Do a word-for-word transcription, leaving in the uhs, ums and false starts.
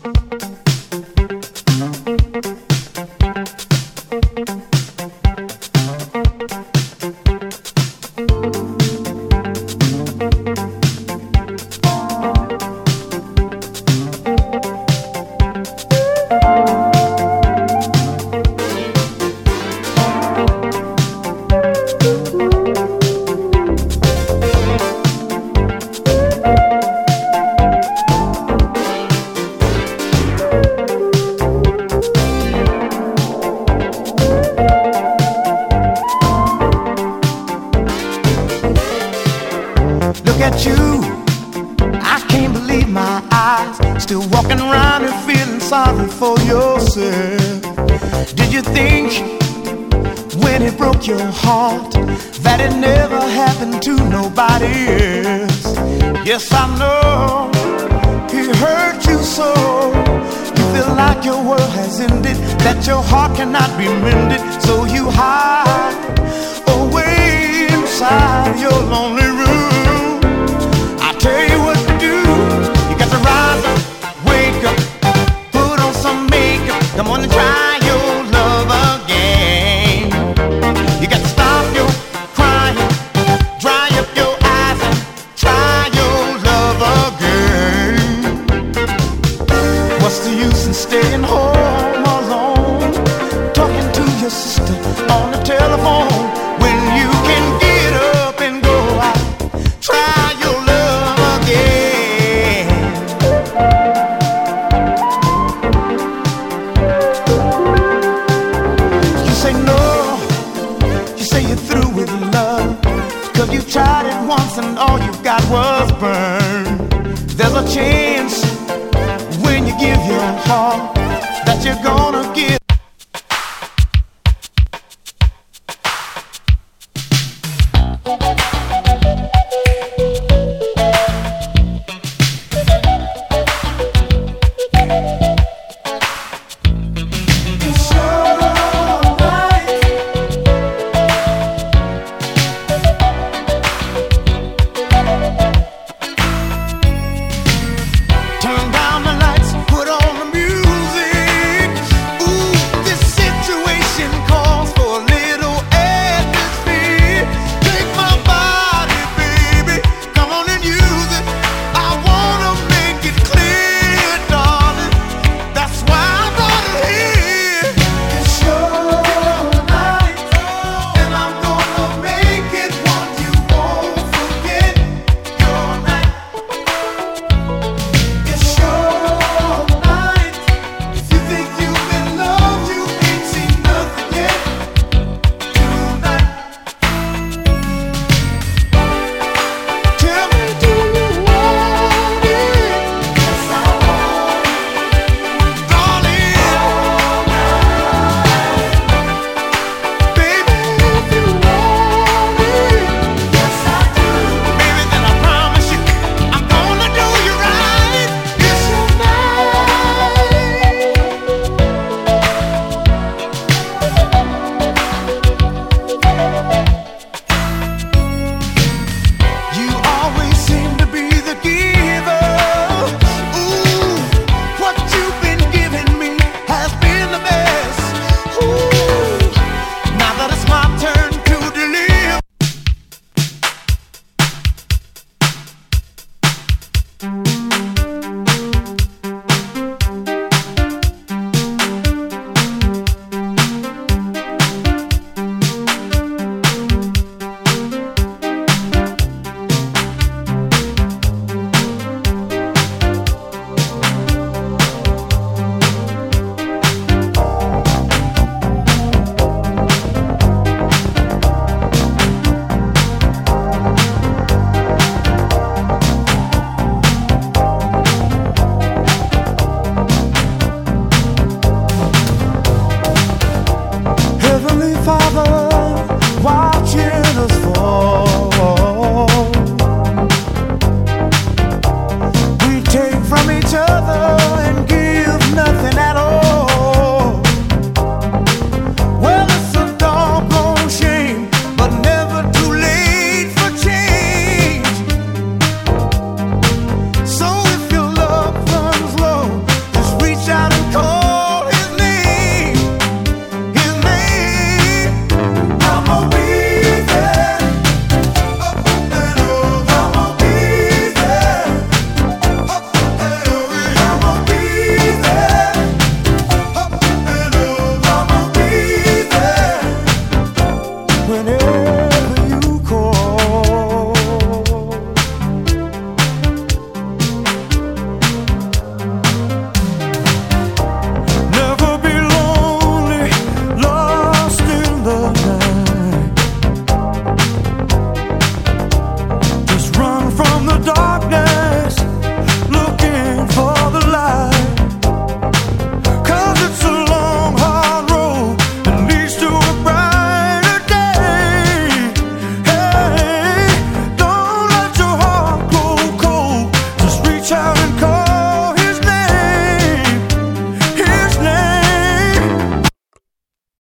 Look at you, I can't believe my eyes. Still walking around and feeling sorry for yourself. Did you think when it broke your heart that it never happened to nobody else? Yes, I know he hurt you so. You feel like your world has ended, that your heart cannot be mended. So you hide away inside your lonely room. Tell you what to do, you got to rise up, wake up, put on some makeup, come on and try your love again. You got to stop your crying, dry up your eyes and try your love again. What's the use in staying home alone, talking to your sister on the telephone, when you can get up and go out, try your love. You tried it once and all you got was burned. There's a chance when you give your heart that you're gonna